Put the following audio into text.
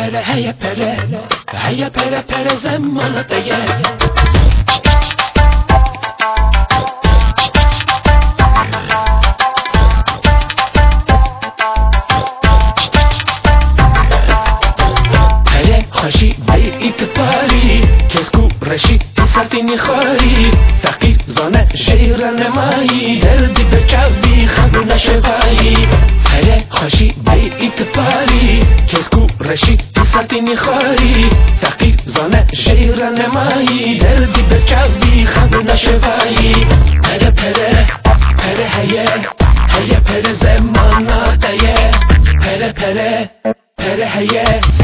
pere, heya pere pere zamanataya. Pere خوشی بیت پاری کسکو رشی سرتینی خاری فقیر زانه شیر نمایی دردی بچوی خب نشوایی. پره خوشی بیت پاری کسکو رشی سرتینی خاری فقیر زانه شیر نمایی دردی بچوی خب نشوایی. پره پره پره هیه پره زماناتیه. پره پره پره هیه